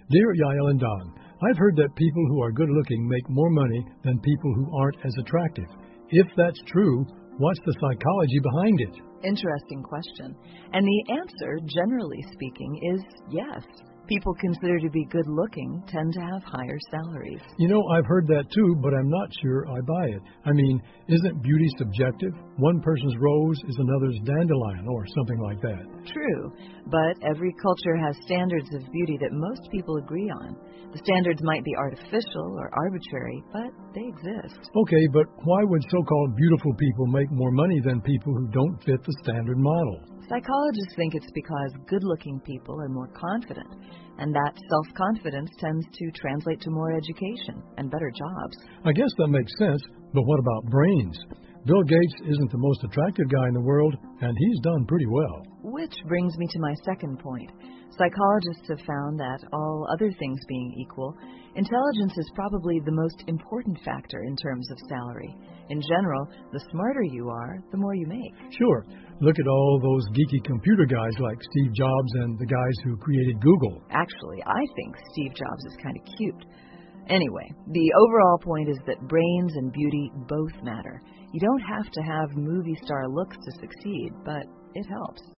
Dear Yael and Don, I've heard that people who are good-looking make more money than people who aren't as attractive. If that's true, what's the psychology behind it? Interesting question. And the answer, generally speaking, is yes. People considered to be good-looking tend to have higher salaries. You know, I've heard that too, but I'm not sure I buy it. I mean, isn't beauty subjective? One person's rose is another's dandelion, or something like that. True, but every culture has standards of beauty that most people agree on. The standards might be artificial or arbitrary, but they exist. Okay, but why would so-called beautiful people make more money than people who don't fit the standard model? Psychologists think it's because good-looking people are more confident, and that self-confidence tends to translate to more education and better jobs. I guess that makes sense, but what about brains? Bill Gates isn't the most attractive guy in the world, and he's done pretty well. Which brings me to my second point. Psychologists have found that, all other things being equal, intelligence is probably the most important factor in terms of salary. In general, the smarter you are, the more you make. Sure. Look at all those geeky computer guys like Steve Jobs and the guys who created Google. Actually, I think Steve Jobs is kind of cute. Anyway, the overall point is that brains and beauty both matter. You don't have to have movie star looks to succeed, but it helps.